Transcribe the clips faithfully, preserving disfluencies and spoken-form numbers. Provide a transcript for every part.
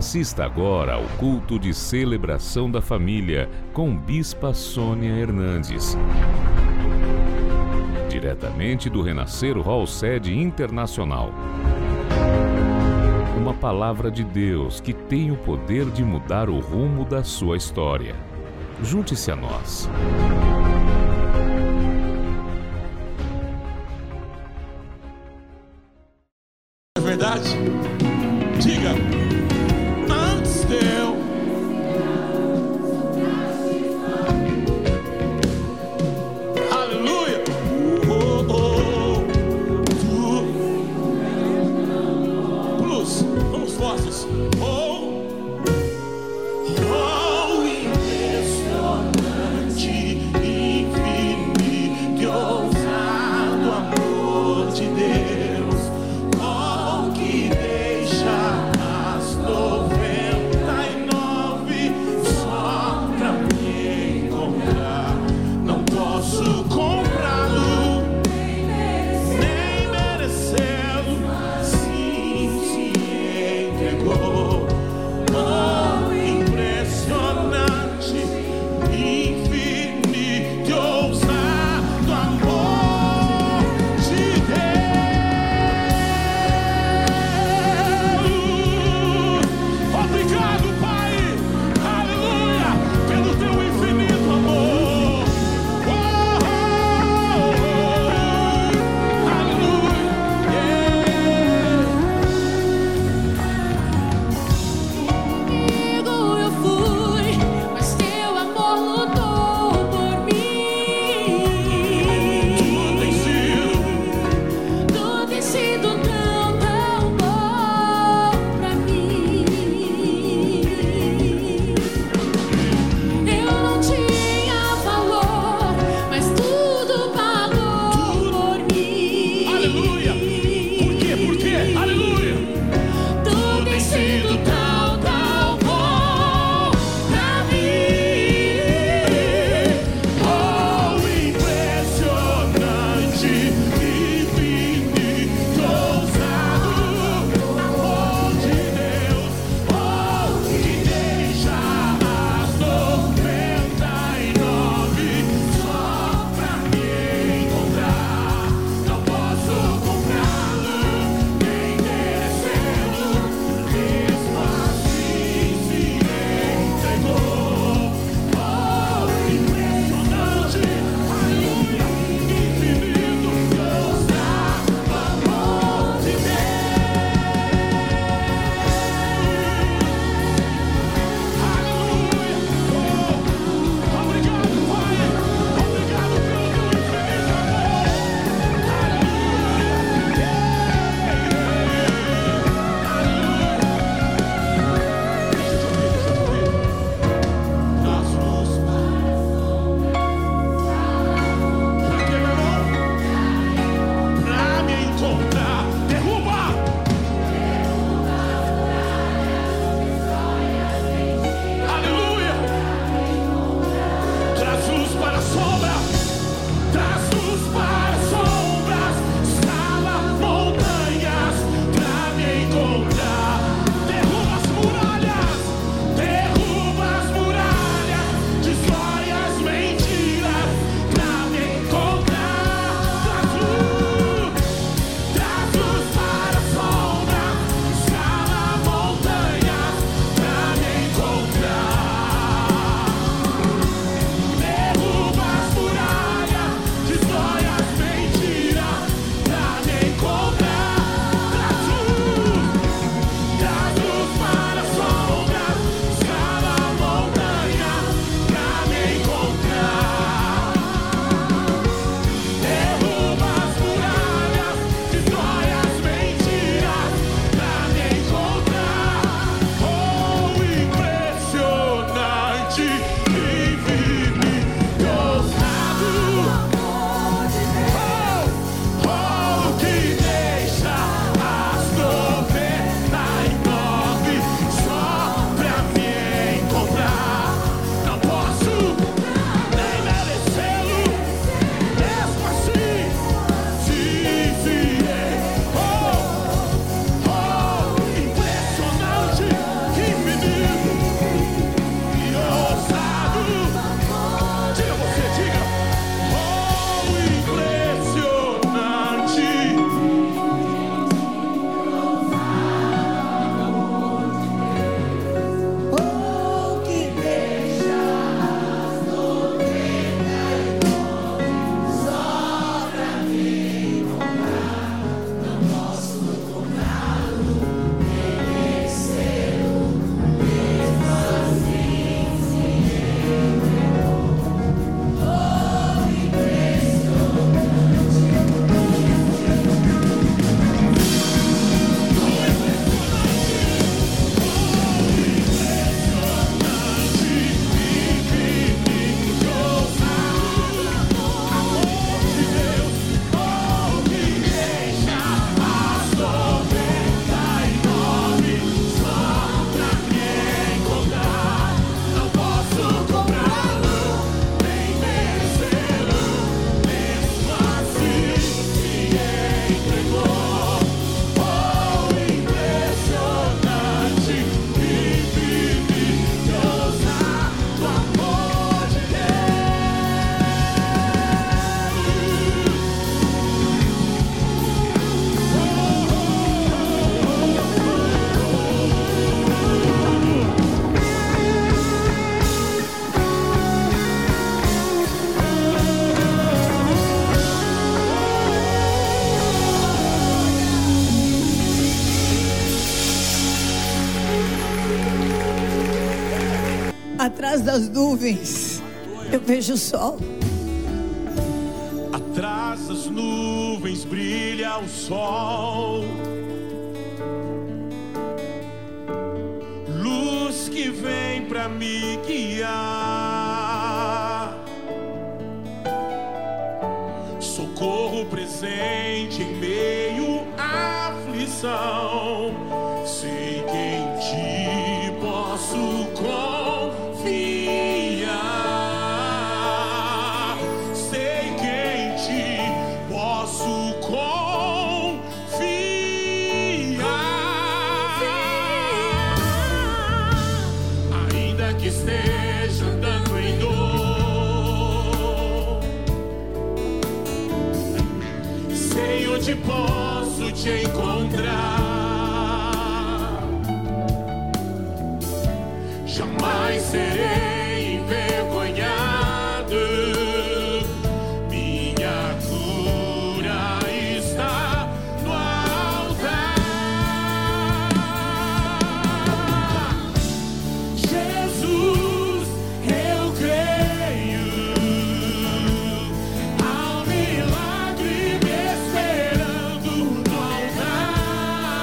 Assista agora ao culto de celebração da família com Bispa Sônia Hernandes. Diretamente do Renascer Hall Sede Internacional. Uma palavra de Deus que tem o poder de mudar o rumo da sua história. Junte-se a nós. É verdade? Diga. Antes de eu aleluia. Oh, oh, tu. Plus, vamos fortes. Oh, oh, impressionante, infinito e ousado amor de Deus. Oh, que Deus. das nuvens eu vejo o sol. Atrás das nuvens brilha o sol. Luz que vem pra me guiar. Socorro presente em meio à aflição. Sei que em ti posso confiar. Sei que em ti posso confiar. Ainda que esteja andando em dor, sei onde posso te encontrar. Jamais serei envergonhado. Minha cura está no altar. Jesus, eu creio. Há um milagre me esperando no altar.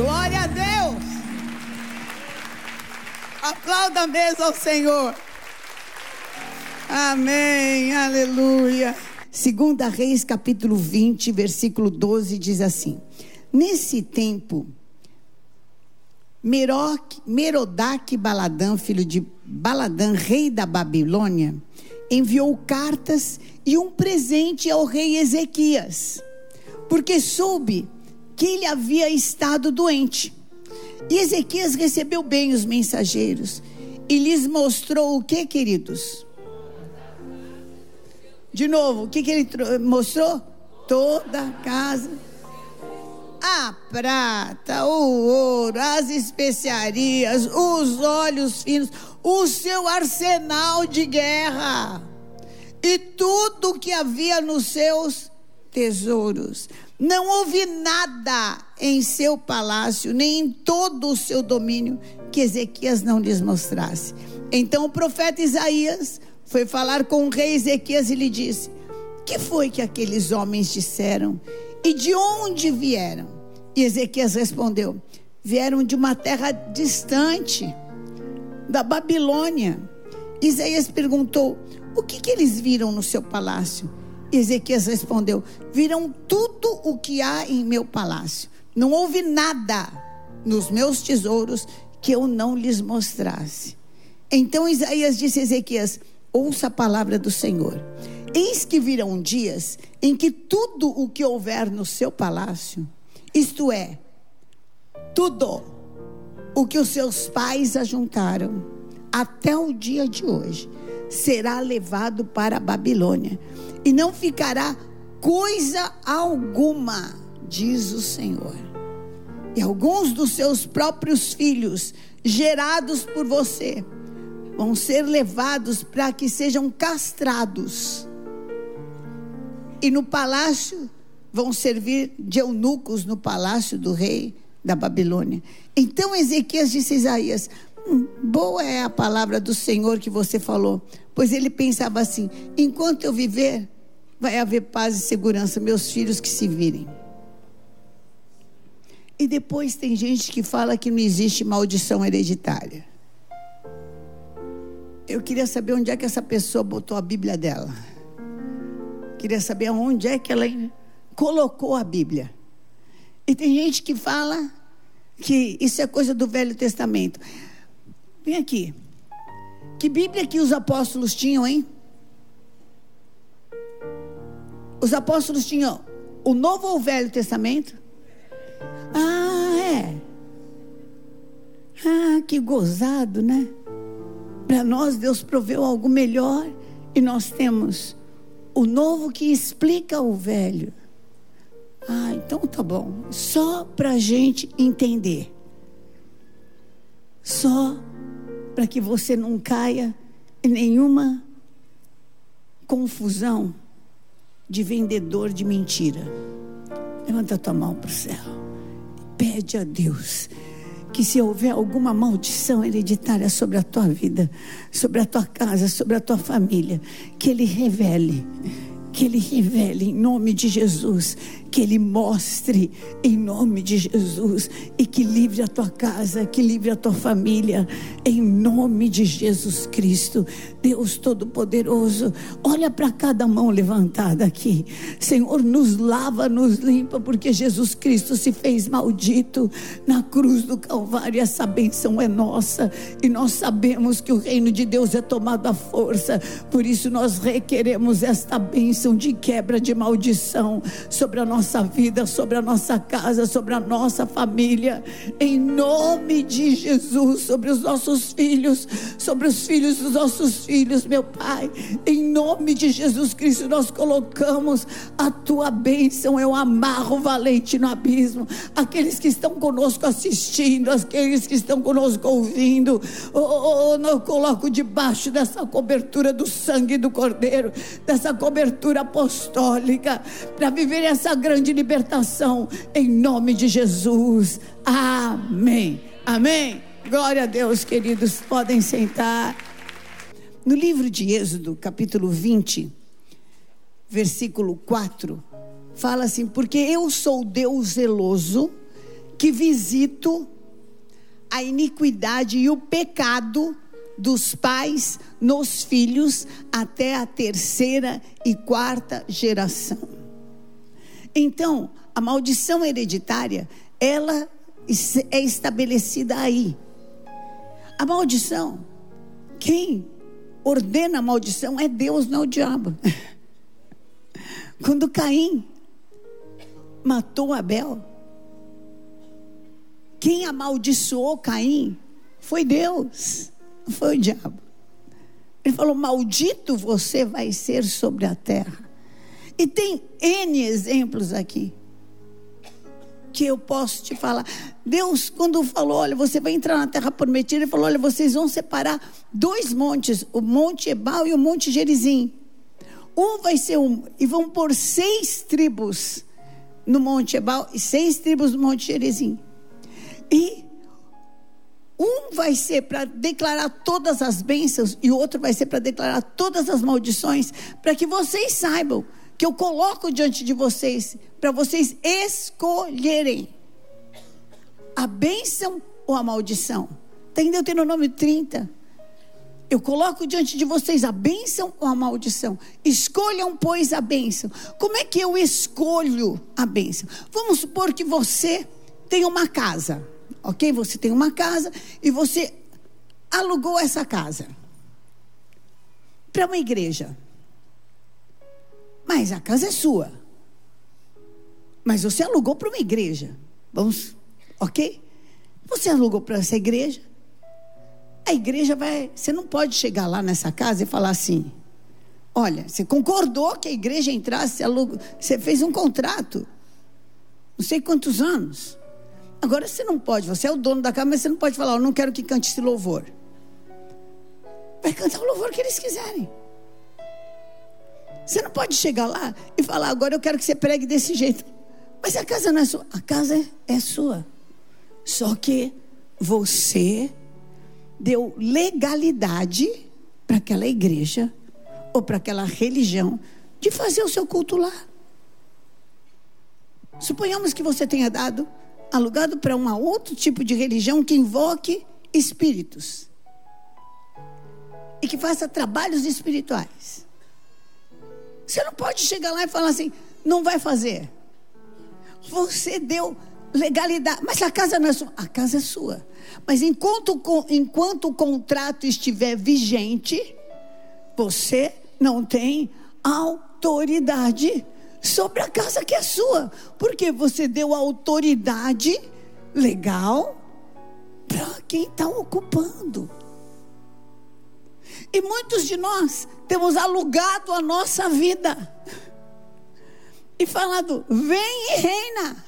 Glória a Deus. Aplauda mesmo ao Senhor. Amém, aleluia. Segunda Reis, capítulo vinte, versículo doze, diz assim: nesse tempo, Meroc, Merodach Baladã, filho de Baladã, rei da Babilônia, enviou cartas e um presente ao rei Ezequias, porque soube que ele havia estado doente. E Ezequias recebeu bem os mensageiros e lhes mostrou o que, queridos? De novo, o que, que ele mostrou? Toda a casa, a prata, o ouro, as especiarias, os óleos finos, o seu arsenal de guerra e tudo o que havia nos seus tesouros. Não houve nada em seu palácio, nem em todo o seu domínio, que Ezequias não lhes mostrasse. Então o profeta Isaías foi falar com o rei Ezequias e lhe disse: que foi que aqueles homens disseram? E de onde vieram? E Ezequias respondeu: vieram de uma terra distante, da Babilônia. Isaías perguntou: o que, que eles viram no seu palácio? E Ezequias respondeu: viram tudo o que há em meu palácio. Não houve nada nos meus tesouros que eu não lhes mostrasse. Então Isaías disse a Ezequias: ouça a palavra do Senhor. Eis que virão dias em que tudo o que houver no seu palácio, isto é, tudo o que os seus pais ajuntaram até o dia de hoje, será levado para a Babilônia, e não ficará coisa alguma, diz o Senhor. E alguns dos seus próprios filhos, gerados por você, vão ser levados para que sejam castrados, e no palácio vão servir de eunucos no palácio do rei da Babilônia. Então Ezequias disse a Isaías: hum, boa é a palavra do Senhor que você falou. Pois ele pensava assim: enquanto eu viver, vai haver paz e segurança, meus filhos que se virem. E depois tem gente que fala que não existe maldição hereditária. Eu queria saber onde é que essa pessoa botou a Bíblia dela. Queria saber onde é que ela colocou a Bíblia. E tem gente que fala que isso é coisa do Velho Testamento. Vem aqui. Que Bíblia que os apóstolos tinham, hein? Os apóstolos tinham o Novo ou o Velho Testamento? Ah, é. Ah, que gozado, né? Para nós Deus proveu algo melhor, e nós temos o Novo que explica o Velho. Ah, então tá bom. Só para a gente entender. Só para que você não caia em nenhuma confusão de vendedor de mentira. Levanta a tua mão para o céu. Pede a Deus que, se houver alguma maldição hereditária sobre a tua vida, sobre a tua casa, sobre a tua família, que Ele revele, que Ele revele em nome de Jesus, que Ele mostre em nome de Jesus, e que livre a tua casa, que livre a tua família, em nome de Jesus Cristo. Deus Todo-Poderoso, olha para cada mão levantada aqui. Senhor, nos lava, nos limpa, porque Jesus Cristo se fez maldito na cruz do Calvário. Essa bênção é nossa, e nós sabemos que o reino de Deus é tomado à força. Por isso nós requeremos esta bênção de quebra de maldição sobre a nossa vida, sobre a nossa casa, sobre a nossa família, em nome de Jesus, sobre os nossos filhos, sobre os filhos dos nossos filhos, meu Pai, em nome de Jesus Cristo, nós colocamos a tua bênção. Eu amarro o valente no abismo, aqueles que estão conosco assistindo, aqueles que estão conosco ouvindo, oh, oh, oh, eu coloco debaixo dessa cobertura do sangue do Cordeiro, dessa cobertura apostólica, para viver essa grande libertação, em nome de Jesus. Amém, amém. Glória a Deus, queridos, podem sentar. No livro de Êxodo, capítulo vinte, versículo quatro, fala assim: porque eu sou Deus zeloso, que visito a iniquidade e o pecado dos pais nos filhos até a terceira e quarta geração. Então, a maldição hereditária, ela é estabelecida aí. A maldição, quem ordena a maldição é Deus, não é o diabo. Quando Caim matou Abel, quem amaldiçoou Caim foi Deus, não foi o diabo. Ele falou: maldito você vai ser sobre a terra. E tem N exemplos aqui que eu posso te falar. Deus, quando falou: olha, você vai entrar na terra prometida, Ele falou: olha, vocês vão separar dois montes, o Monte Ebal e o Monte Gerizim. Um vai ser um, e vão pôr seis tribos no Monte Ebal e seis tribos no Monte Gerizim. E um vai ser para declarar todas as bênçãos e o outro vai ser para declarar todas as maldições, para que vocês saibam que eu coloco diante de vocês, para vocês escolherem a bênção ou a maldição. Está em Deuteronômio trinta. Eu coloco diante de vocês a bênção ou a maldição. Escolham, pois, a bênção. Como é que eu escolho a bênção? Vamos supor que você tem uma casa, ok? Você tem uma casa e você alugou essa casa para uma igreja. Mas a casa é sua. Mas você alugou para uma igreja. Vamos, ok? Você alugou para essa igreja. A igreja vai... Você não pode chegar lá nessa casa e falar assim: olha, você concordou que a igreja entrasse, você, alugou, você fez um contrato, não sei quantos anos. Agora você não pode, você é o dono da casa, mas você não pode falar: eu não quero que cante esse louvor. Vai cantar o louvor que eles quiserem. Você não pode chegar lá e falar: agora eu quero que você pregue desse jeito. Mas a casa não é sua. A casa é, é sua. Só que você deu legalidade para aquela igreja ou para aquela religião de fazer o seu culto lá. Suponhamos que você tenha dado, alugado para um outro tipo de religião que invoque espíritos e que faça trabalhos espirituais. Você não pode chegar lá e falar assim: não vai fazer. Você deu legalidade, mas a casa não é sua. A casa é sua. Mas enquanto, enquanto o contrato estiver vigente, você não tem autoridade sobre a casa que é sua, porque você deu autoridade legal para quem está ocupando. E muitos de nós temos alugado a nossa vida e falado: vem e reina,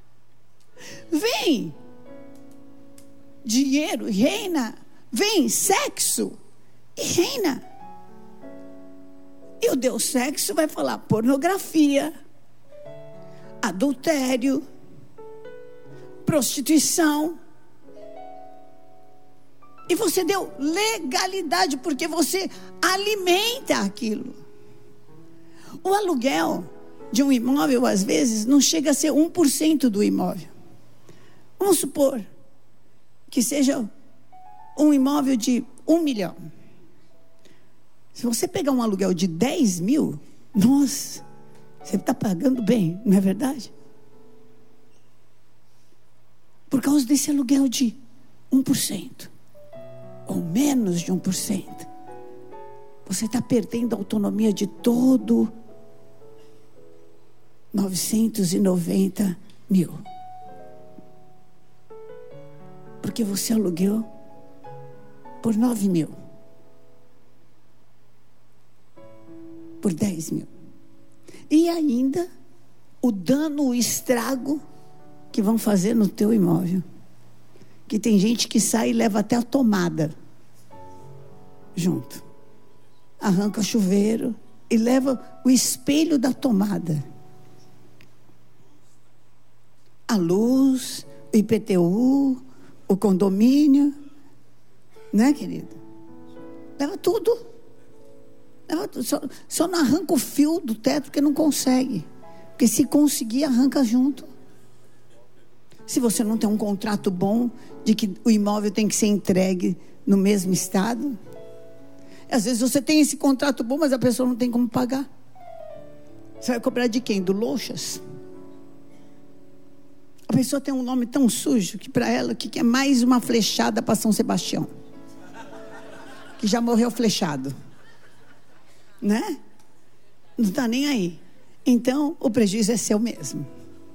vem dinheiro, reina, vem sexo e reina. E o Deus sexo vai falar pornografia, adultério, prostituição. E você deu legalidade porque você alimenta aquilo. O aluguel de um imóvel, às vezes, não chega a ser um por cento do imóvel. Vamos supor que seja um imóvel de um milhão. Se você pegar um aluguel de dez mil, nossa, você está pagando bem, não é verdade? Por causa desse aluguel de um por cento, ou menos de um por cento, você está perdendo a autonomia de todo novecentos e noventa mil. Porque você aluguel por nove mil. Por dez mil. E ainda o dano, o estrago que vão fazer no teu imóvel. Que tem gente que sai e leva até a tomada junto. Arranca chuveiro e leva o espelho da tomada. A luz, o I P T U, o condomínio, né, querido? Leva tudo. Leva tudo. Só, só não arranca o fio do teto porque não consegue. Porque se conseguir, arranca junto. Se você não tem um contrato bom de que o imóvel tem que ser entregue no mesmo estado. Às vezes você tem esse contrato bom, mas a pessoa não tem como pagar. Você vai cobrar de quem? Do Louxas? A pessoa tem um nome tão sujo que para ela que é mais uma flechada para São Sebastião, que já morreu flechado, né? Não está nem aí. Então o prejuízo é seu mesmo.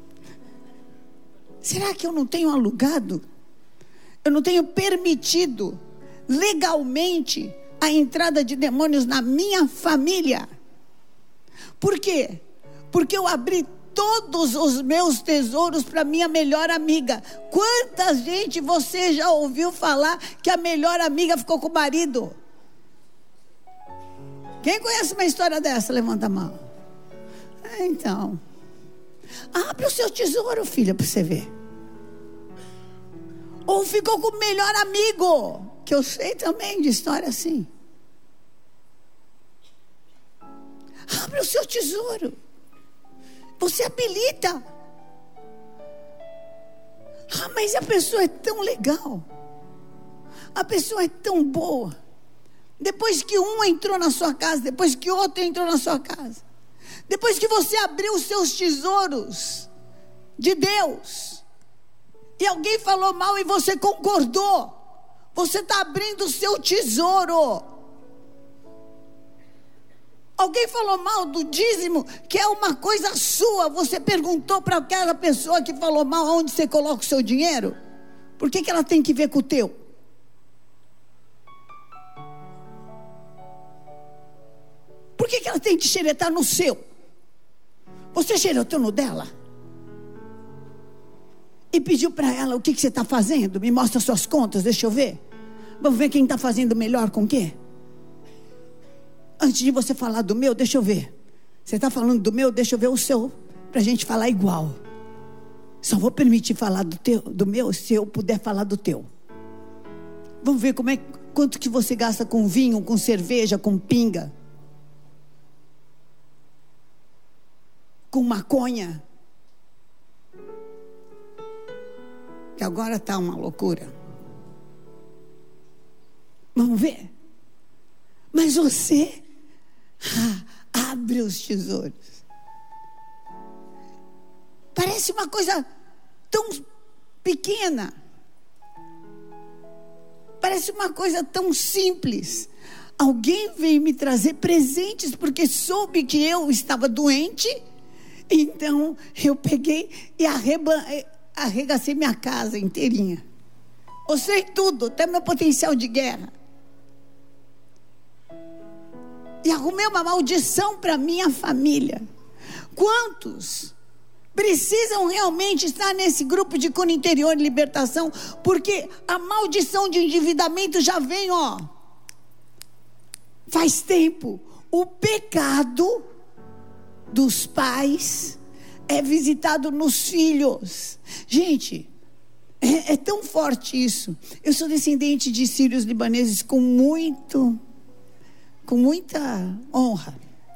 Será que eu não tenho alugado? Eu não tenho permitido legalmente a entrada de demônios na minha família? Por quê? Porque eu abri todos os meus tesouros para minha melhor amiga. Quanta gente você já ouviu falar que a melhor amiga ficou com o marido? Quem conhece uma história dessa? Levanta a mão. É, então, abre o seu tesouro, filha, para você ver. Ou ficou com o melhor amigo, que eu sei também de história assim. Abre o seu tesouro. Você habilita. Ah, mas a pessoa é tão legal. A pessoa é tão boa. Depois que um entrou na sua casa, depois que outro entrou na sua casa, depois que você abriu os seus tesouros de Deus, e alguém falou mal e você concordou, você está abrindo o seu tesouro. Alguém falou mal do dízimo, que é uma coisa sua. Você perguntou para aquela pessoa que falou mal aonde você coloca o seu dinheiro? Por que que ela tem que ver com o teu? Por que que ela tem que xeretar no seu? Você xeretou no dela? E pediu para ela: o que que você está fazendo? Me mostra suas contas, deixa eu ver. Vamos ver quem está fazendo melhor com o quê? Antes de você falar do meu, deixa eu ver. Você está falando do meu, deixa eu ver o seu, para a gente falar igual. Só vou permitir falar do, teu, do meu se eu puder falar do teu. Vamos ver como é, quanto que você gasta com vinho, com cerveja, com pinga, com maconha, que agora está uma loucura. Vamos ver. Mas você ah, abre os tesouros. Parece uma coisa tão pequena, parece uma coisa tão simples. Alguém veio me trazer presentes porque soube que eu estava doente. Então eu peguei e arreba, arregacei minha casa inteirinha. Mostrei tudo, até meu potencial de guerra. E arrumei uma maldição para minha família. Quantos precisam realmente estar nesse grupo de cura interior e libertação? Porque a maldição de endividamento já vem, ó, faz tempo. O pecado dos pais é visitado nos filhos. Gente, é, é tão forte isso. Eu sou descendente de sírios libaneses com muito... com muita honra.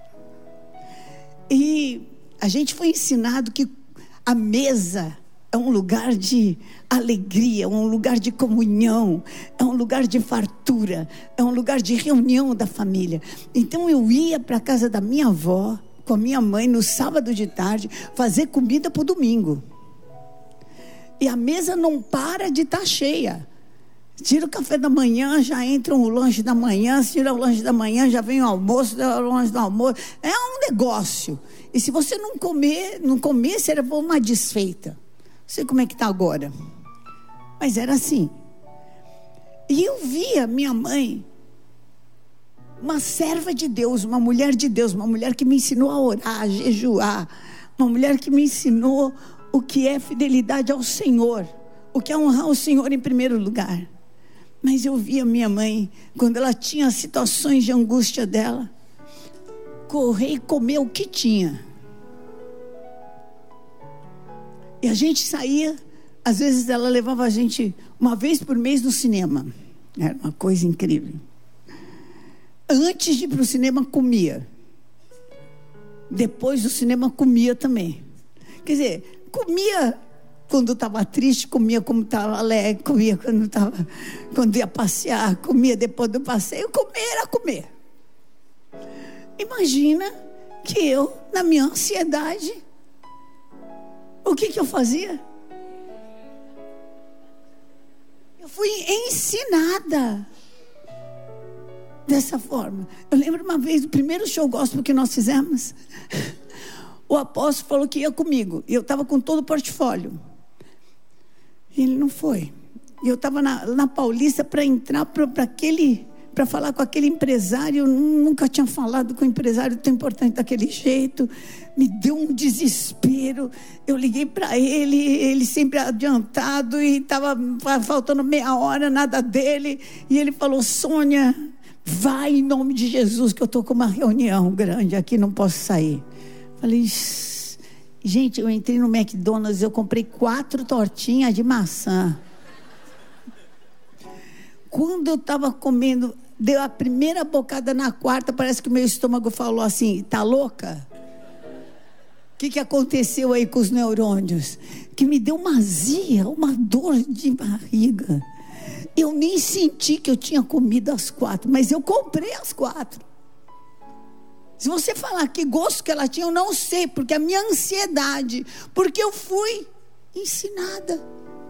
E a gente foi ensinado que a mesa é um lugar de alegria, um lugar de comunhão, é um lugar de fartura, é um lugar de reunião da família. Então eu ia para a casa da minha avó com a minha mãe no sábado de tarde fazer comida para o domingo. E a mesa não para de estar cheia. Tira o café da manhã, já entra o lanche da manhã. Tira o lanche da manhã, já vem o almoço, o lanche do almoço. É um negócio. E se você não comer, não comer, será uma desfeita. Não sei como é que está agora, mas era assim. E eu via minha mãe, uma serva de Deus, uma mulher de Deus, uma mulher que me ensinou a orar, a jejuar, uma mulher que me ensinou o que é fidelidade ao Senhor, o que é honrar o Senhor em primeiro lugar. Mas eu via minha mãe, quando ela tinha situações de angústia dela, correr e comer o que tinha. E a gente saía, às vezes ela levava a gente uma vez por mês no cinema. Era uma coisa incrível. Antes de ir para o cinema, comia. Depois do cinema, comia também. Quer dizer, comia Quando estava triste, comia como estava alegre, comia quando estava, quando ia passear, comia depois do passeio, comer era comer. Imagina que eu, na minha ansiedade, o que que eu fazia? Eu fui ensinada dessa forma. Eu lembro uma vez, do primeiro show gospel que nós fizemos, o apóstolo falou que ia comigo, e eu estava com todo o portfólio. Ele não foi. E eu estava na, na Paulista para entrar para aquele, para falar com aquele empresário. Eu nunca tinha falado com um empresário tão importante daquele jeito. Me deu um desespero. Eu liguei para ele, ele sempre adiantado, e estava faltando meia hora, nada dele. E ele falou: Sônia, vai em nome de Jesus, que eu estou com uma reunião grande aqui, não posso sair. Falei: gente, eu entrei no McDonald's, eu comprei quatro tortinhas de maçã. Quando eu estava comendo, deu a primeira bocada na quarta, parece que o meu estômago falou assim: tá louca? O que, que aconteceu aí com os neurônios? Que me deu uma azia, uma dor de barriga. Eu nem senti que eu tinha comido as quatro, mas eu comprei as quatro. Se você falar que gosto que ela tinha, eu não sei, porque a minha ansiedade, porque eu fui ensinada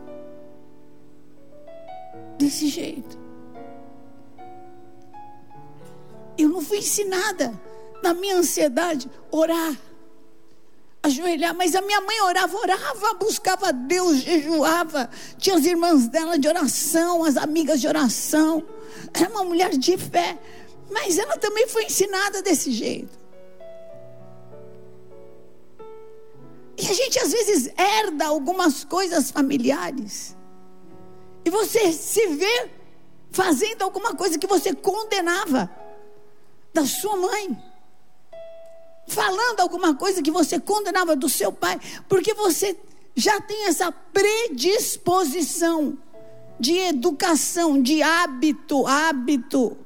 desse jeito. Eu não fui ensinada, na minha ansiedade, orar, ajoelhar, mas a minha mãe orava, orava, buscava Deus, jejuava, tinha as irmãs dela de oração, as amigas de oração, era uma mulher de fé. Mas ela também foi ensinada desse jeito. E a gente às vezes herda algumas coisas familiares. E você se vê fazendo alguma coisa que você condenava da sua mãe. Falando alguma coisa que você condenava do seu pai. Porque você já tem essa predisposição de educação, de hábito, hábito.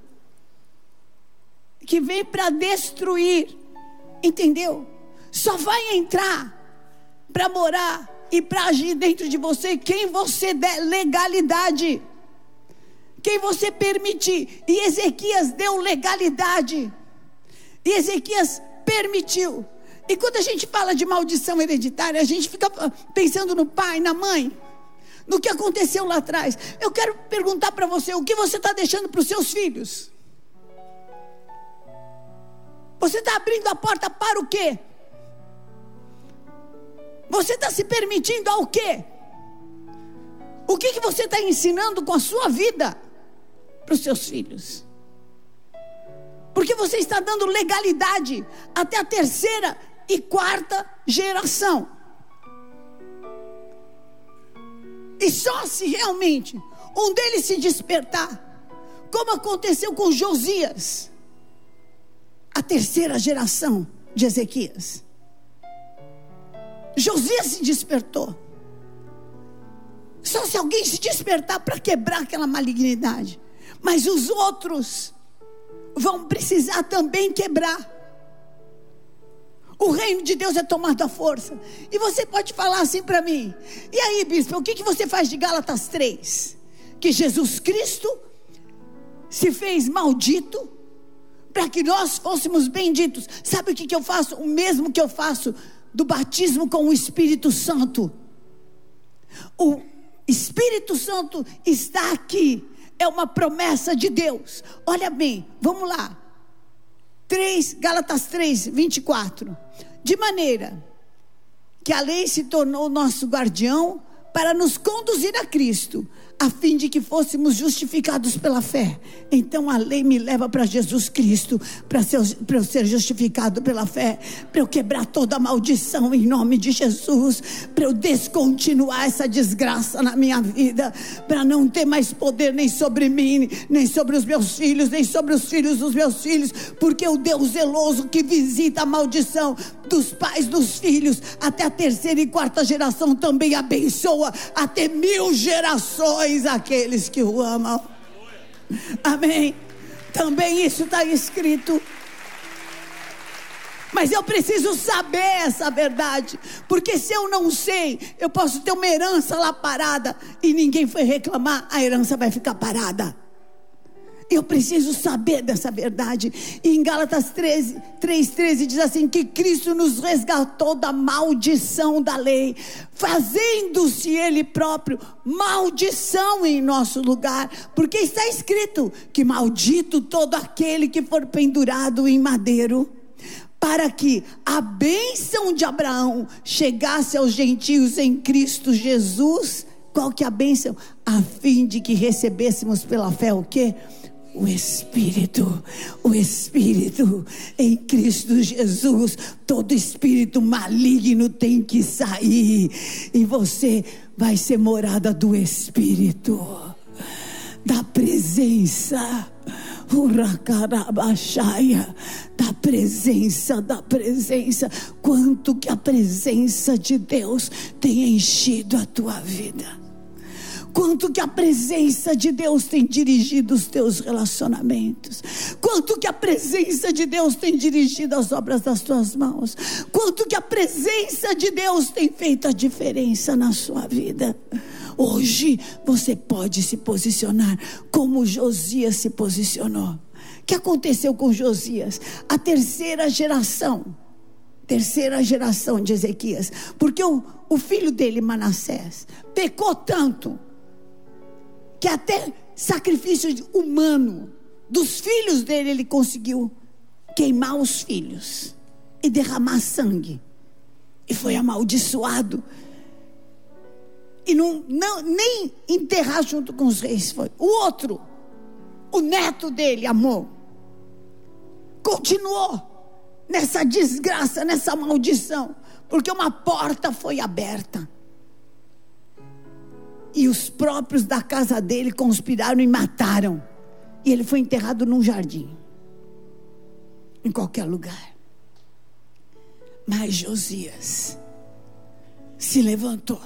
Que vem para destruir, entendeu? Só vai entrar para morar e para agir dentro de você quem você der legalidade, quem você permitir. E Ezequias deu legalidade, e Ezequias permitiu. E quando a gente fala de maldição hereditária, a gente fica pensando no pai, na mãe, no que aconteceu lá atrás. Eu quero perguntar para você: o que você está deixando para os seus filhos? Você está abrindo a porta para o quê? Você está se permitindo ao quê? O que, que você está ensinando com a sua vida para os seus filhos? Porque você está dando legalidade até a terceira e quarta geração. E só se realmente um deles se despertar, como aconteceu com Josias, a terceira geração de Ezequias. Josias se despertou. Só se alguém se despertar para quebrar aquela malignidade. Mas os outros vão precisar também quebrar. O reino de Deus é tomado à força. E você pode falar assim para mim: e aí, bispo, o que, que você faz de Gálatas três? Que Jesus Cristo se fez maldito para que nós fôssemos benditos. Sabe o que, que eu faço? O mesmo que eu faço do batismo com o Espírito Santo. O Espírito Santo está aqui. É uma promessa de Deus. Olha bem, vamos lá. três, Gálatas três, vinte e quatro. De maneira que a lei se tornou nosso guardião para nos conduzir a Cristo, a fim de que fôssemos justificados pela fé. Então a lei me leva para Jesus Cristo, para eu ser justificado pela fé, para eu quebrar toda a maldição em nome de Jesus, para eu descontinuar essa desgraça na minha vida, para não ter mais poder nem sobre mim, nem sobre os meus filhos, nem sobre os filhos dos meus filhos, porque o Deus zeloso que visita a maldição dos pais dos filhos até a terceira e quarta geração também abençoa até mil gerações aqueles que o amam. Amém. Também isso está escrito. Mas eu preciso saber essa verdade, porque se eu não sei, eu posso ter uma herança lá parada e ninguém foi reclamar, a herança vai ficar parada. Eu preciso saber dessa verdade. E em Gálatas treze, três, treze diz assim, que Cristo nos resgatou da maldição da lei, fazendo-se Ele próprio maldição em nosso lugar, porque está escrito que maldito todo aquele que for pendurado em madeiro, para que a bênção de Abraão chegasse aos gentios em Cristo Jesus. Qual que é a bênção? A fim de que recebêssemos pela fé o quê? O Espírito, o Espírito em Cristo Jesus. Todo espírito maligno tem que sair, e você vai ser morada do Espírito, da presença, da presença, da presença. Quanto que a presença de Deus tem enchido a tua vida. Quanto que a presença de Deus tem dirigido os teus relacionamentos. Quanto que a presença de Deus tem dirigido as obras das tuas mãos. Quanto que a presença de Deus tem feito a diferença na sua vida. Hoje você pode se posicionar como Josias se posicionou. O que aconteceu com Josias? A terceira geração. Terceira geração de Ezequias. Porque o, o filho dele, Manassés, pecou tanto que até sacrifício humano dos filhos dele, ele conseguiu queimar os filhos e derramar sangue, e foi amaldiçoado, e não, não, nem enterrar junto com os reis foi. O outro, o neto dele, Amon, continuou nessa desgraça, nessa maldição, porque uma porta foi aberta. E os próprios da casa dele conspiraram e mataram. E ele foi enterrado num jardim, em qualquer lugar. Mas Josias se levantou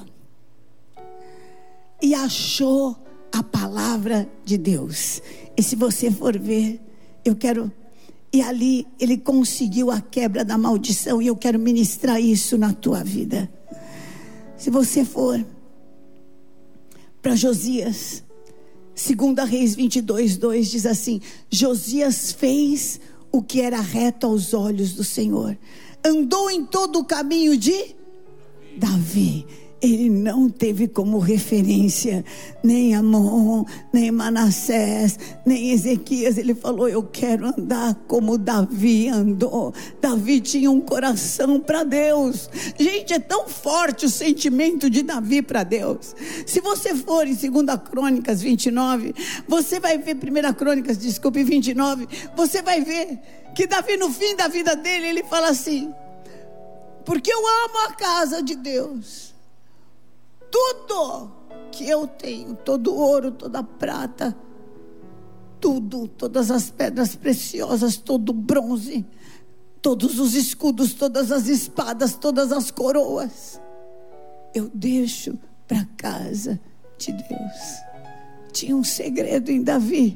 e achou a palavra de Deus. E se você for ver, eu quero... E ali ele conseguiu a quebra da maldição. E eu quero ministrar isso na tua vida. Se você for para Josias, segunda Reis vinte e dois, dois diz assim: Josias fez o que era reto aos olhos do Senhor, andou em todo o caminho de Davi. Ele não teve como referência nem Amon, nem Manassés, nem Ezequias. Ele falou: eu quero andar como Davi andou. Davi tinha um coração para Deus. Gente, é tão forte o sentimento de Davi para Deus. Se você for em segunda Crônicas vinte e nove, você vai ver, primeira Crônicas, desculpe, vinte e nove, você vai ver que Davi, no fim da vida dele, ele fala assim: porque eu amo a casa de Deus, tudo que eu tenho, todo ouro, toda prata, tudo, todas as pedras preciosas, todo bronze, todos os escudos, todas as espadas, todas as coroas, eu deixo para a casa de Deus. Tinha um segredo em Davi: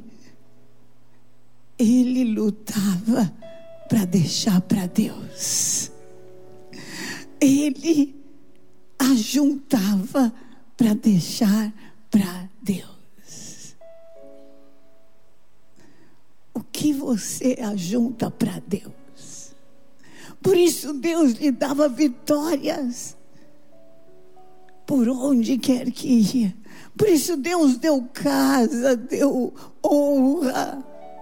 ele lutava para deixar para Deus. Ele ajuntava para deixar para Deus. O que você ajunta para Deus? Por isso Deus lhe dava vitórias por onde quer que ia. Por isso Deus deu casa, deu honra,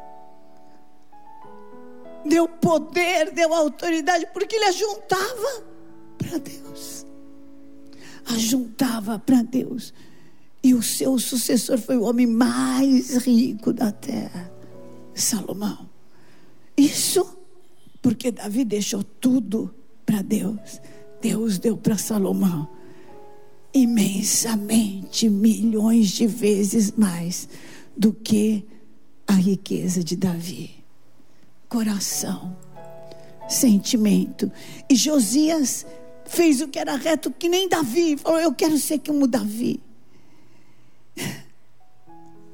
deu poder, deu autoridade, porque ele ajuntava para Deus. Ajuntava para Deus. E o seu sucessor foi o homem mais rico da terra, Salomão. Isso porque Davi deixou tudo para Deus. Deus deu para Salomão imensamente, milhões de vezes mais do que a riqueza de Davi. Coração, sentimento. E Josias fez o que era reto, que nem Davi. Falou: eu quero ser como Davi.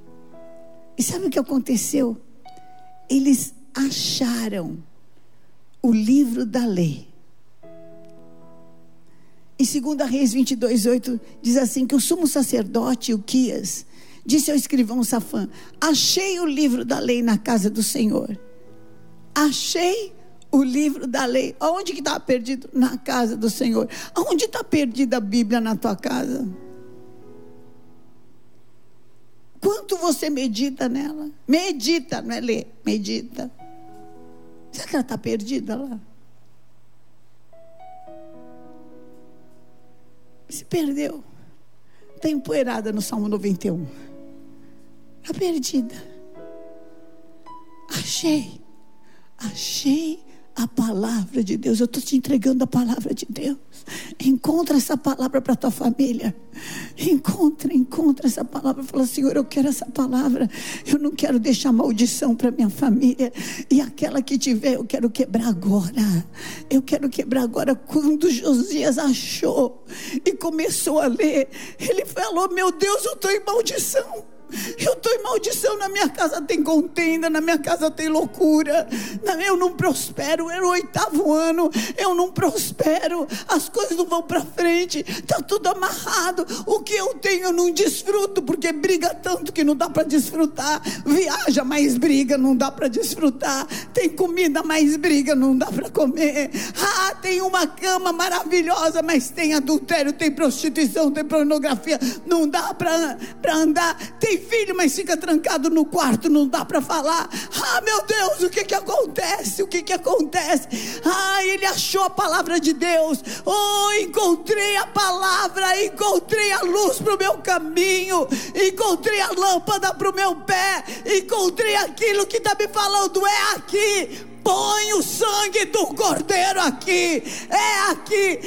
E sabe o que aconteceu? Eles acharam o livro da lei. Em segunda Reis vinte e dois, oito, diz assim, que o sumo sacerdote Uquias disse ao escrivão Safã: achei o livro da lei na casa do Senhor. Achei o livro da lei. Aonde que está perdido? Na casa do Senhor. Aonde está perdida a Bíblia na tua casa? Quanto você medita nela? Medita, não é ler, medita. Será que ela está perdida lá? Se perdeu. Está empoeirada no Salmo noventa e um. Está perdida. Achei. Achei a palavra de Deus. Eu estou te entregando a palavra de Deus. Encontra essa palavra para a tua família. Encontra, encontra essa palavra. Fala: Senhor, eu quero essa palavra. Eu não quero deixar maldição para minha família. E aquela que tiver, eu quero quebrar agora. Eu quero quebrar agora. Quando Josias achou e começou a ler, ele falou: meu Deus, eu estou em maldição. Eu estou em maldição, na minha casa tem contenda, na minha casa tem loucura, eu não prospero, é o oitavo ano, eu não prospero, as coisas não vão para frente, está tudo amarrado, o que eu tenho eu não desfruto, porque briga tanto que não dá para desfrutar, viaja, mas briga, não dá para desfrutar, tem comida, mas briga, não dá para comer, ah, tem uma cama maravilhosa, mas tem adultério, tem prostituição, tem pornografia, não dá para andar, tem filho, mas fica trancado no quarto, não dá para falar. Ah, meu Deus, o que que acontece? O que que acontece? Ah, ele achou a palavra de Deus. Oh, encontrei a palavra, encontrei a luz para o meu caminho, encontrei a lâmpada para o meu pé, encontrei aquilo que está me falando, é aqui. Põe o sangue do cordeiro aqui, é aqui.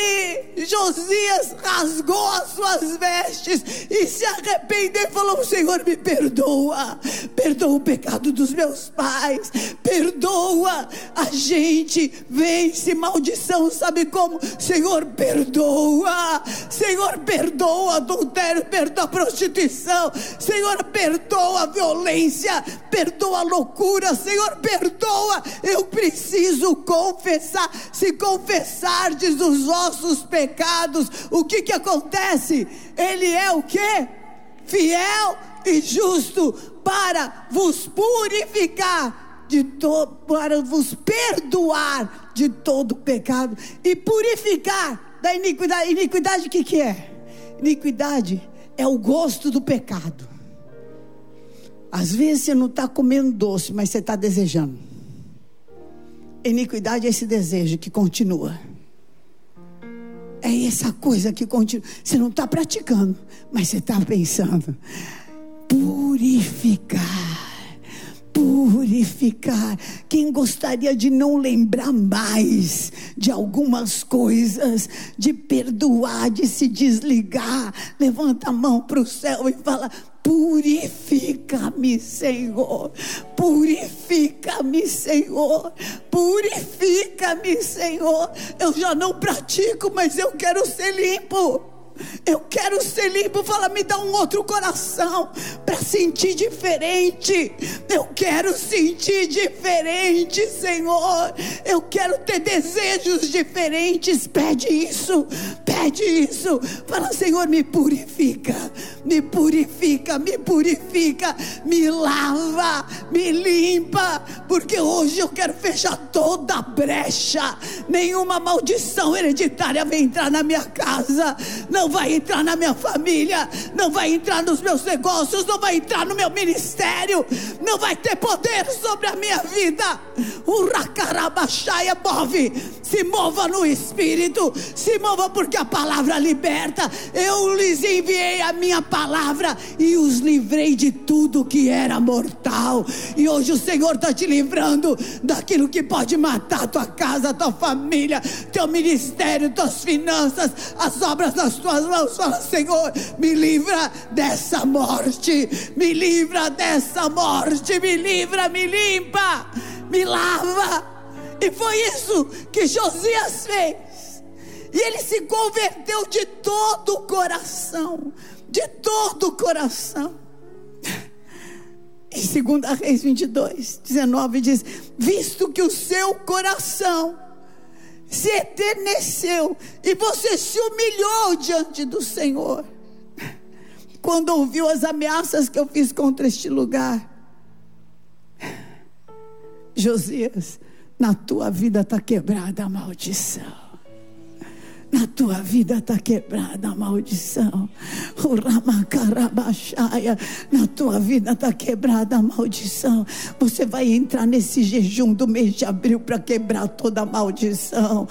E Josias rasgou as suas vestes e se arrependeu e falou: Senhor, me perdoa, perdoa o pecado dos meus pais, perdoa. A gente vence maldição, sabe como? Senhor, perdoa, Senhor, perdoa o adultério, perdoa a prostituição, Senhor, perdoa a violência, perdoa a loucura, Senhor, perdoa. Eu preciso confessar. Se confessardes os vossos pecados, o que que acontece? Ele é o quê? Fiel e justo para vos purificar de todo, para vos perdoar de todo pecado e purificar da iniquidade. Iniquidade o que que é? Iniquidade é o gosto do pecado. Às vezes você não está comendo doce, mas você está desejando. Iniquidade é esse desejo que continua. É essa coisa que continua. Você não está praticando, mas você está pensando. Purificar. Purificar. Quem gostaria de não lembrar mais de algumas coisas, de perdoar, de se desligar, levanta a mão para o céu e fala: purifica-me, Senhor, purifica-me, Senhor, purifica-me, Senhor. Eu já não pratico, mas eu quero ser limpo. Eu quero ser limpo. Fala: me dá um outro coração para sentir diferente. Eu quero sentir diferente, Senhor. Eu quero ter desejos diferentes. Pede isso, pede isso. Fala: Senhor, me purifica, me purifica, me purifica, me lava, me limpa, porque hoje eu quero fechar toda a brecha. Nenhuma maldição hereditária vai entrar na minha casa, não vai entrar na minha família, não vai entrar nos meus negócios, não vai entrar no meu ministério, não vai ter poder sobre a minha vida. O Rakarabaxaia move, se mova no Espírito, se mova, porque a palavra liberta. Eu lhes enviei a minha palavra e os livrei de tudo que era mortal. E hoje o Senhor está te livrando daquilo que pode matar tua casa, tua família, teu ministério, tuas finanças, as obras das tuas mãos. Fala: Senhor, me livra dessa morte, me livra dessa morte, me livra, me limpa, me lava. E foi isso que Josias fez. E ele se converteu de todo o coração, de todo o coração. E Segunda Reis vinte e dois, dezenove diz: visto que o seu coração se eterneceu e você se humilhou diante do Senhor, quando ouviu as ameaças que eu fiz contra este lugar. Josias, na tua vida está quebrada a maldição. Na tua vida está quebrada a maldição. Na tua vida está quebrada a maldição. Você vai entrar nesse jejum do mês de abril para quebrar toda a maldição.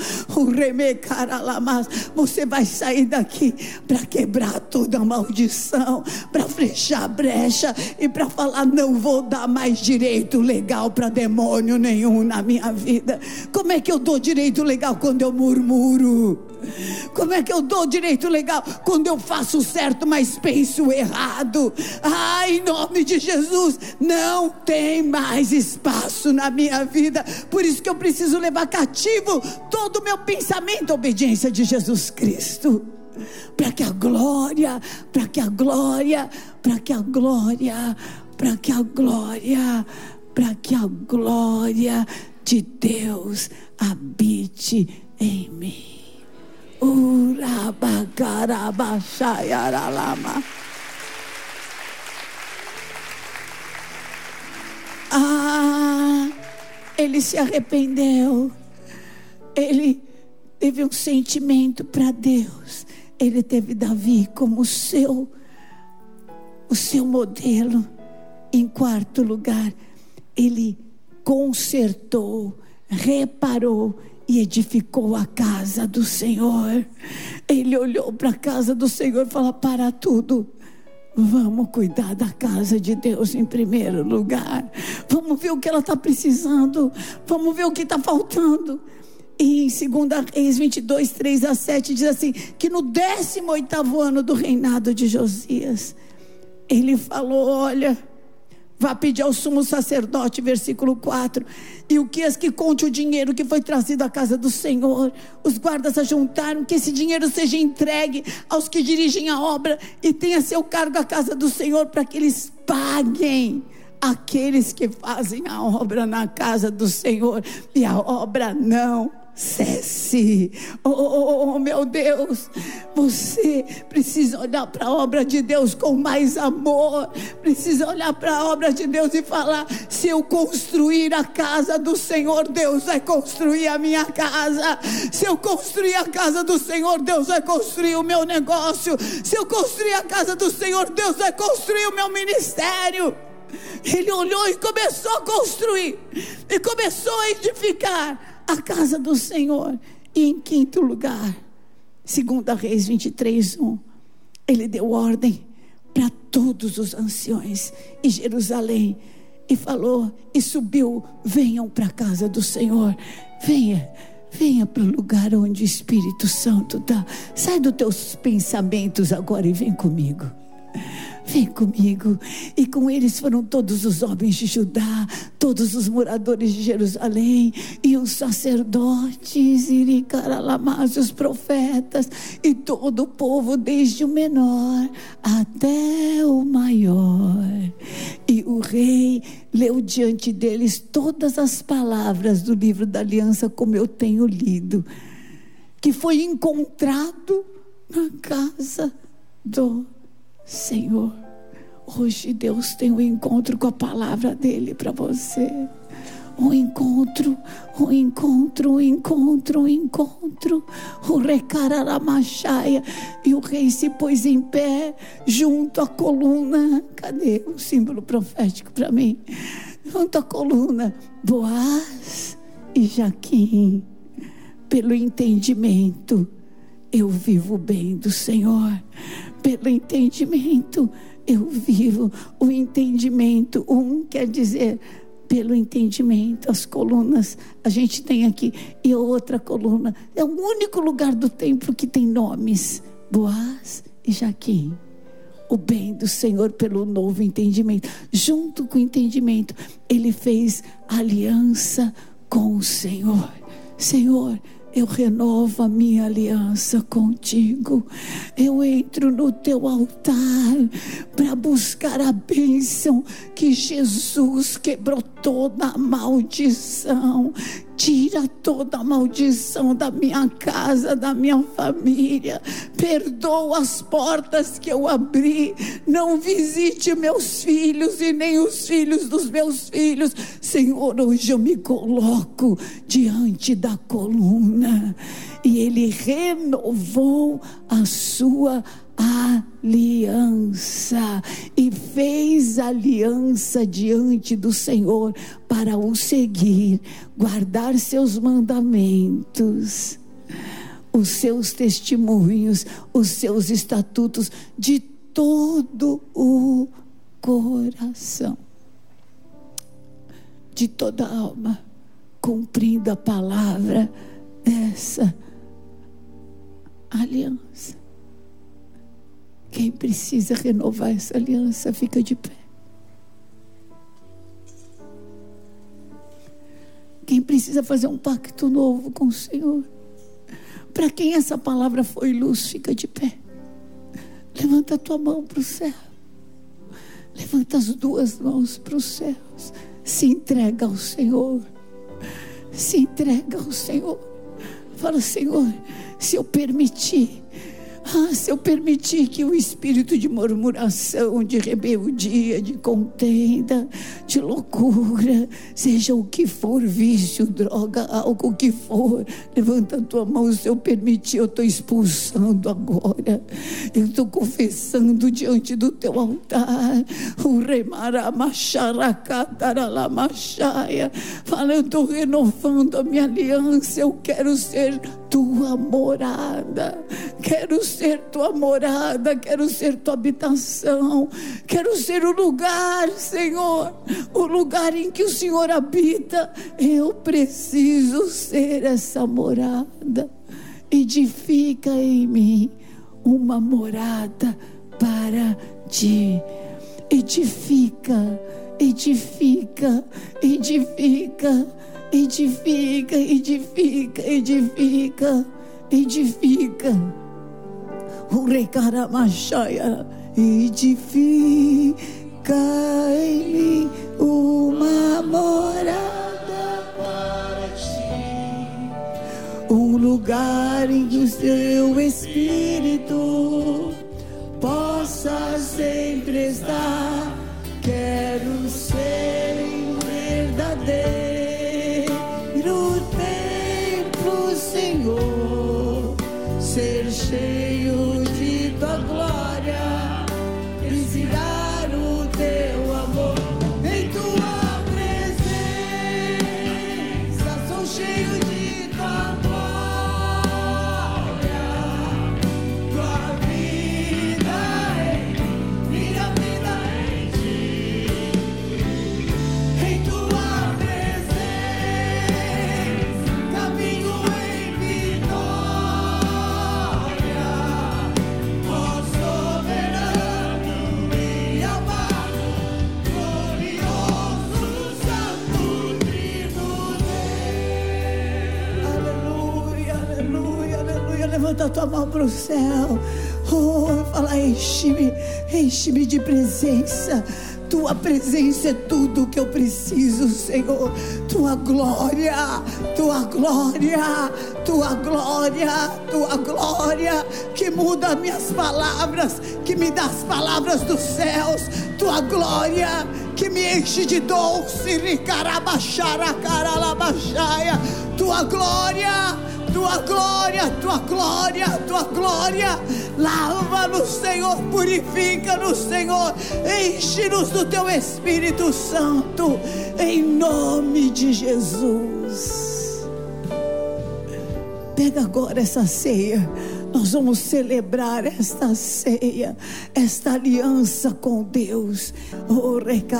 Você vai sair daqui para quebrar toda a maldição, para fechar a brecha e para falar: não vou dar mais direito legal para demônio nenhum na minha vida. Como é que eu dou direito legal quando eu murmuro? Como é que eu dou direito legal quando eu faço o certo, mas penso errado? Ah, em nome de Jesus, não tem mais espaço na minha vida. Por isso que eu preciso levar cativo todo o meu pensamento à obediência de Jesus Cristo, para que a glória, para que a glória, para que a glória, para que a glória, para que a glória de Deus habite em mim. Ah, ele se arrependeu. Ele teve um sentimento para Deus. Ele teve Davi como o seu, o seu modelo. Em quarto lugar, ele consertou, reparou e edificou a casa do Senhor. Ele olhou para a casa do Senhor e falou: para tudo, vamos cuidar da casa de Deus em primeiro lugar. Vamos ver o que ela está precisando. Vamos ver o que está faltando. E em Segunda Reis vinte e dois, três a sete diz assim: que no décimo oitavo ano do reinado de Josias, ele falou: olha, vá pedir ao sumo sacerdote, versículo quatro, e o que as que conte o dinheiro que foi trazido à casa do Senhor. Os guardas ajuntaram, que esse dinheiro seja entregue aos que dirigem a obra e tenha seu cargo a casa do Senhor, para que eles paguem aqueles que fazem a obra na casa do Senhor, e a obra não cesse. Oh, oh, oh, meu Deus, você precisa olhar para a obra de Deus com mais amor. Precisa olhar para a obra de Deus e falar: se eu construir a casa do Senhor, Deus vai construir a minha casa. Se eu construir a casa do Senhor, Deus vai construir o meu negócio. Se eu construir a casa do Senhor, Deus vai construir o meu ministério. Ele olhou e começou a construir, e começou a edificar a casa do Senhor. E em quinto lugar, Segunda Reis vinte e três, um, ele deu ordem para todos os anciões em Jerusalém e falou, e subiu: venham para a casa do Senhor. Venha, venha para o lugar onde o Espírito Santo está. Sai dos teus pensamentos agora e vem comigo. Vem comigo. E com eles foram todos os homens de Judá, todos os moradores de Jerusalém, e os sacerdotes, e os profetas, e todo o povo, desde o menor até o maior. E o rei leu diante deles todas as palavras do livro da aliança, como eu tenho lido, que foi encontrado na casa do Senhor. Hoje Deus tem um encontro com a palavra dele para você. Um encontro, um encontro, um encontro, um encontro. O recararamachaia. E o rei se pôs em pé junto à coluna. Cadê o símbolo profético para mim? Junto à coluna, Boaz e Jaquim. Pelo entendimento, eu vivo bem do Senhor. Pelo entendimento, eu vivo. O entendimento, um quer dizer pelo entendimento. As colunas a gente tem aqui, e outra coluna é o único lugar do templo que tem nomes: Boaz e Jaquim. O bem do Senhor pelo novo entendimento. Junto com o entendimento, ele fez aliança com o Senhor. Senhor, eu renovo a minha aliança contigo. Eu entro no teu altar para buscar a bênção que Jesus quebrou toda a maldição. Tira toda a maldição da minha casa, da minha família. Perdoa as portas que eu abri. Não visite meus filhos e nem os filhos dos meus filhos. Senhor, hoje eu me coloco diante da coluna. E Ele renovou a sua aliança e fez aliança diante do Senhor para o seguir, guardar seus mandamentos, os seus testemunhos, os seus estatutos de todo o coração, de toda a alma, cumprindo a palavra dessa aliança. Quem precisa renovar essa aliança, fica de pé. Quem precisa fazer um pacto novo com o Senhor, para quem essa palavra foi luz, fica de pé. Levanta a tua mão para o céu. Levanta as duas mãos para os céus. Se entrega ao Senhor. Se entrega ao Senhor. Fala: Senhor, se eu permitir, Ah, se eu permitir que o espírito de murmuração, de rebeldia, de contenda, de loucura, seja o que for, vício, droga, algo que for, levanta a tua mão. Se eu permitir, eu estou expulsando agora. Eu estou confessando diante do teu altar. O remaramaxaracataralamaxaia. Fala: eu estou renovando a minha aliança. Eu quero ser tua morada. Quero ser tua morada, quero ser tua habitação, quero ser o lugar, Senhor, o lugar em que o Senhor habita. Eu preciso ser essa morada. Edifica em mim uma morada para ti. Edifica, edifica, edifica, edifica, edifica, edifica, edifica. O recaramachaya, edifica em mim uma morada para ti, um lugar em que o teu Espírito possa sempre estar. Quero ser um verdadeiro templo, Senhor, ser cheio de tua glória, respirar o teu amor. Em tua presença sou cheio de tua glória. Tua vida em mim, minha vida em ti. Em tua presença caminho em vitória. Ó soberano e amado, glorioso Santo Trino Deus. Aleluia, aleluia, aleluia. Levanta a tua mão para o céu. Oh, fala: enche-me, enche-me de presença. Tua presença é tudo que eu preciso, Senhor. Tua glória, tua glória, tua glória, tua glória, que muda minhas palavras, que me dá as palavras dos céus. Tua glória, que me enche de doce. Tua glória, tua glória, tua glória, tua glória. Lava-nos, Senhor, purifica-nos, Senhor, enche-nos do teu Espírito Santo, em nome de Jesus. Pega agora essa ceia. Nós vamos celebrar esta ceia, esta aliança com Deus. Oh,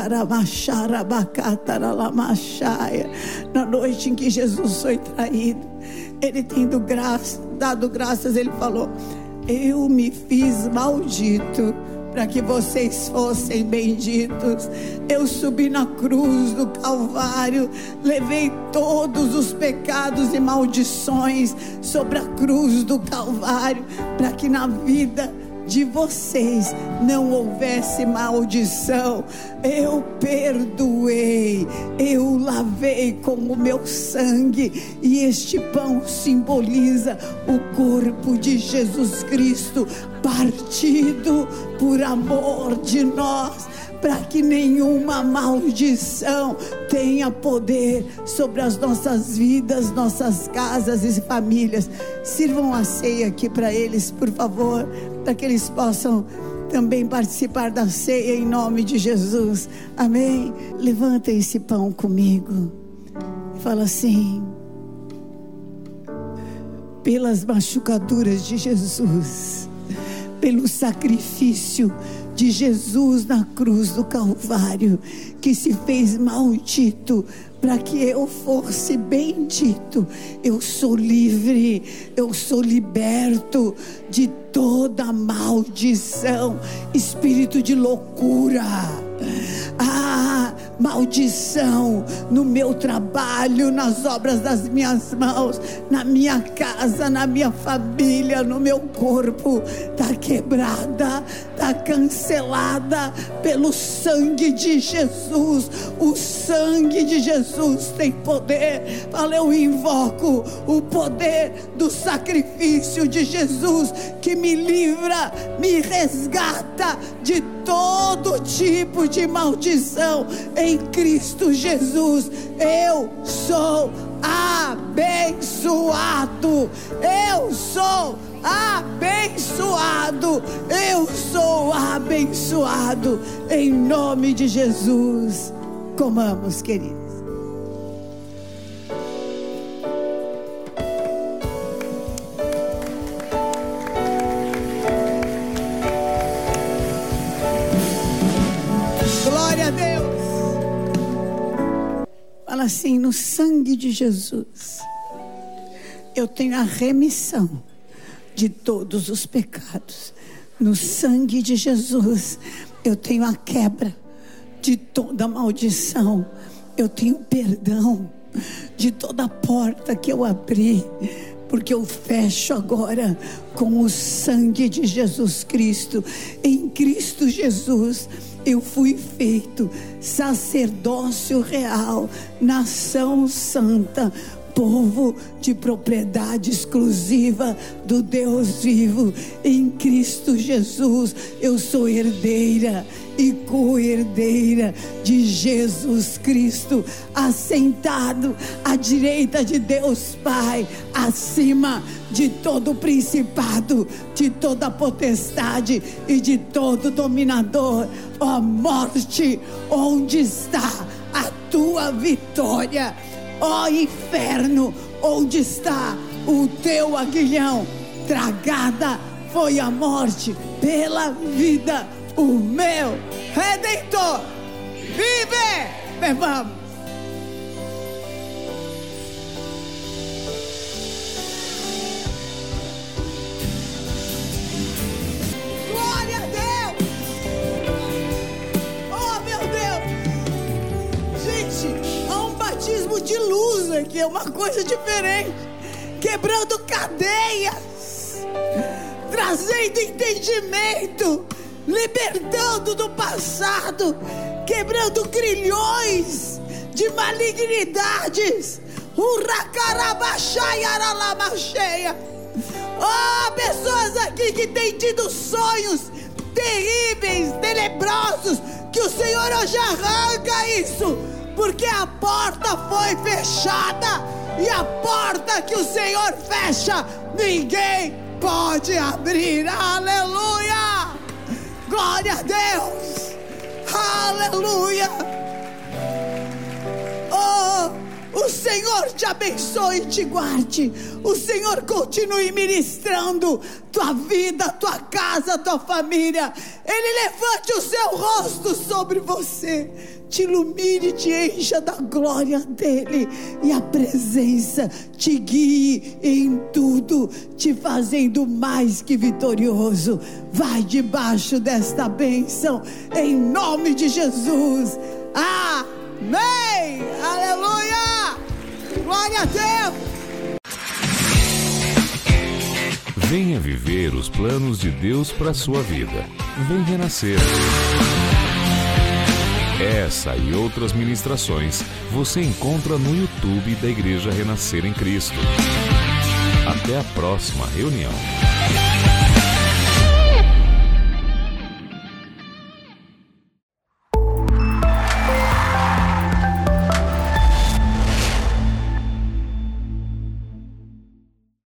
recaramacharabacataralamachaia. Na noite em que Jesus foi traído, ele tendo graça, dado graças, ele falou: eu me fiz maldito para que vocês fossem benditos. Eu subi na cruz do Calvário, levei todos os pecados e maldições sobre a cruz do Calvário, para que na vida de vocês não houvesse maldição. Eu perdoei, eu lavei com o meu sangue, e este pão simboliza o corpo de Jesus Cristo, partido por amor de nós, para que nenhuma maldição tenha poder sobre as nossas vidas, nossas casas e famílias. Sirvam a ceia aqui para eles, por favor, para que eles possam também participar da ceia em nome de Jesus. Amém? Levanta esse pão comigo. Fala assim: pelas machucaduras de Jesus, pelo sacrifício de Jesus na cruz do Calvário, que se fez maldito para que eu fosse bendito, eu sou livre, eu sou liberto de toda maldição, espírito de loucura, ah, maldição no meu trabalho, nas obras das minhas mãos, na minha casa, na minha família, no meu corpo, está quebrada, está cancelada pelo sangue de Jesus. O sangue de Jesus tem poder. Fala, eu invoco o poder do sacrifício de Jesus, que me livra, me resgata de todo tipo de maldição. Em Cristo Jesus eu sou abençoado, eu sou abençoado, eu sou abençoado em nome de Jesus. Comamos, queridos. Glória a Deus. Fala assim: no sangue de Jesus eu tenho a remissão de todos os pecados. No sangue de Jesus eu tenho a quebra de toda maldição. Eu tenho perdão de toda porta que eu abri, porque eu fecho agora com o sangue de Jesus Cristo. Em Cristo Jesus eu fui feito sacerdócio real, nação santa, povo de propriedade exclusiva do Deus vivo. Em Cristo Jesus eu sou herdeira e co-herdeira de Jesus Cristo, assentado à direita de Deus Pai, acima de todo principado, de toda potestade e de todo dominador. Ó morte, onde está a tua vitória? Ó inferno, onde está o teu aguilhão? Tragada foi a morte pela vida, o meu Redentor vive. Bebamos. Glória a Deus. Oh, meu Deus. Gente, há um batismo de luz aqui, é uma coisa diferente, quebrando cadeias, trazendo entendimento, libertando do passado, quebrando grilhões de malignidades. Oh, pessoas aqui que têm tido sonhos terríveis, tenebrosos, que o Senhor hoje arranca isso, porque a porta foi fechada, e a porta que o Senhor fecha, ninguém pode abrir. Aleluia! Glória a Deus! Aleluia! Oh, os Senhor te abençoe e te guarde. O Senhor continue ministrando tua vida, tua casa, tua família. Ele levante o seu rosto sobre você, te ilumine, te encha da glória dele, e a presença te guie em tudo, te fazendo mais que vitorioso. Vai debaixo desta bênção, em nome de Jesus. Amém. Aleluia. Glória a Deus. Venha viver os planos de Deus para a sua vida. Vem renascer. Essa e outras ministrações você encontra no YouTube da Igreja Renascer em Cristo. Até a próxima reunião.